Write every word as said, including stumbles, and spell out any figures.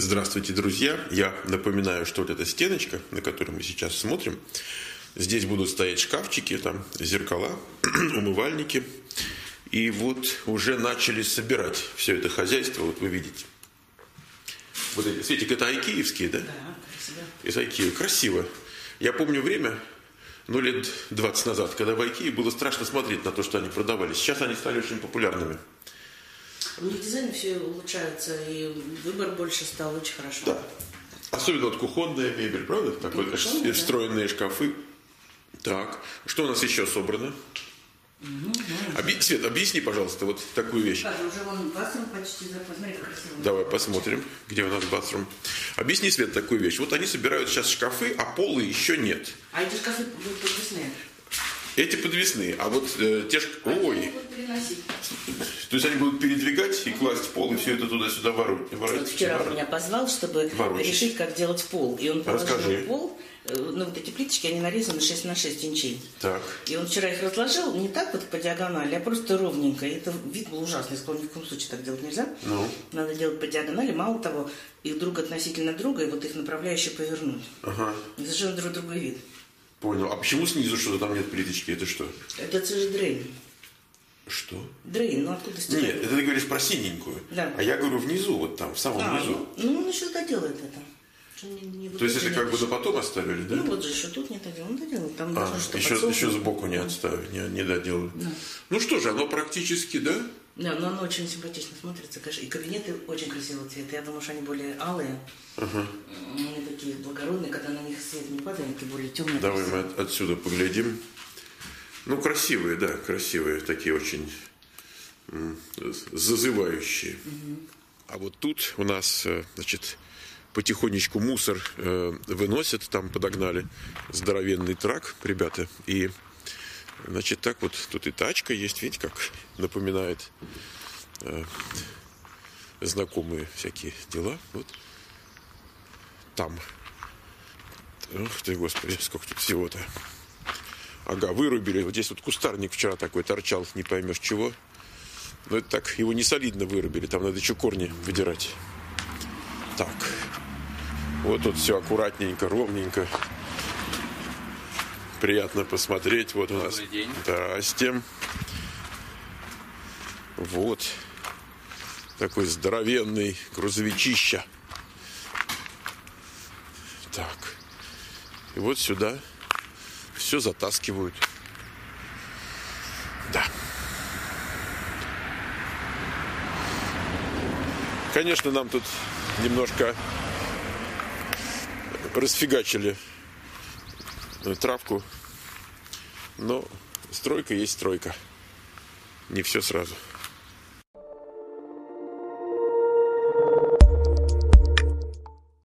Здравствуйте, друзья! Я напоминаю, что вот эта стеночка, на которую мы сейчас смотрим, здесь будут стоять шкафчики, там зеркала, умывальники. И вот уже начали собирать все это хозяйство, вот вы видите. Вот эти, Светик, это айкиевские, да? Да, красиво. Из Айкиева. Красиво. Я помню время, ну, лет двадцать назад, когда в Айкиеве было страшно смотреть на то, что они продавались. Сейчас они стали очень популярными. У них дизайн все улучшается, и выбор больше стал очень хорошо. Да. Особенно вот кухонная мебель, правда? Такой, кухонная, да. встроенные шкафы. Так, что у нас еще собрано? Угу, Оби... Свет, объясни, пожалуйста, вот такую вещь. Скажи, уже вон бассейн почти, посмотри, как красиво. Давай посмотрим, где у нас батрум. Объясни, Свет, такую вещь. Вот они собирают сейчас шкафы, а полы еще нет. А эти шкафы будут подвесные? Эти подвесные, а вот э, те шкафы... Ой! Они будут переносить. То есть они будут передвигать и класть пол, и все это туда-сюда ворот. Вот вчера он меня позвал, чтобы ворочать. решить, как делать пол. И он положил Расскажи. пол, ну вот эти плиточки, они нарезаны шесть на шесть инчей. Так. И он вчера их разложил не так вот по диагонали, а просто ровненько. И это вид был ужасный, я сказал, ни в коем случае так делать нельзя. Ну. Надо делать по диагонали. Мало того, их друг относительно друга, и вот их направляющие повернуть. Ага. Совершенно друг другой вид. Понял. А почему снизу что-то там нет плиточки? Это что? Это же дрейн. Что? Дрейн, ну откуда стирать? Нет, это ты говоришь про синенькую. Да. А я говорю внизу, вот там, в самом А, низу. ну он еще доделает это. Что не- не То есть это выключили как бы еще. на потом оставили, да? Ну вот же еще тут не доделал, он доделал. Там А, нужно что-то еще, подсохнуть. еще сбоку не отставили, не, не доделали. Да. Ну что же, оно практически, да? Да, но оно очень симпатично смотрится, конечно. И кабинеты очень красивого цвета. Я думаю, что они более алые. Ага. Они такие благородные, когда на них свет не падает, и более темные. Давай мы от- отсюда поглядим. Ну, красивые, да, красивые, такие очень м, зазывающие. Угу. А вот тут у нас, э, значит, потихонечку мусор э, выносят, там подогнали здоровенный трак, ребята, и, значит, так вот, тут и тачка есть, видите, как напоминает э, знакомые всякие дела, вот, там, ух ты, господи, сколько тут всего-то, ага, вырубили, вот здесь вот кустарник вчера такой торчал, не поймешь чего, но это так, его не солидно вырубили, там надо еще корни выдирать. Так, вот тут все аккуратненько, ровненько. Приятно посмотреть. Вот у нас. Добрый день. Здрасте. Вот. Такой здоровенный грузовичища. Так. И вот сюда все затаскивают. Да. Конечно, нам тут немножко расфигачили травку, но стройка есть стройка. Не все сразу.